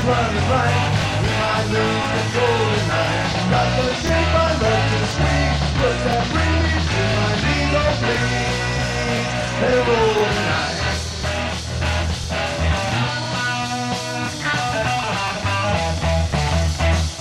running right. We might lose control tonight. Got the shape I love to sweet. Puts that bring me to my knees, oh please.